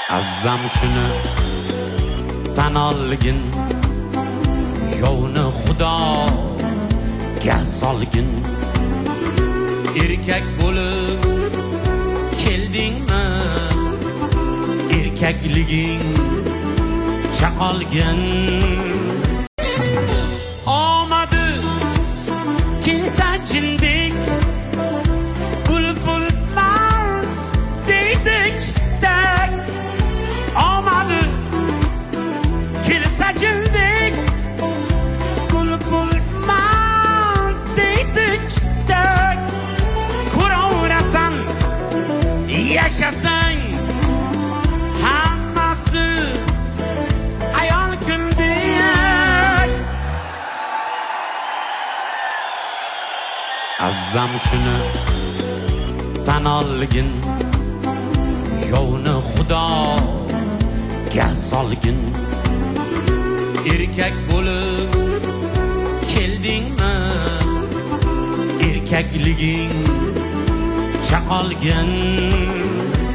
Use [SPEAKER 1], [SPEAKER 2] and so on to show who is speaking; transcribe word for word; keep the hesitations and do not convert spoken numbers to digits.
[SPEAKER 1] Azzam shuni tan olgin, yovni Xudoga solgin. Erkak bo'lib keldingmi? Erkakliging chaqolgin. Omadi kelsa jindek, bulbulman deydi chitak. Omadi kelsa jindek, bulbulman deydi chitak. Ko'raverasan, yashasang, hammasi ayol kundek. Azzam shuni tan olgin, yovni Xudoga solgin. Erkak bo'lib keldingmi? Erkakliging chaqolgin.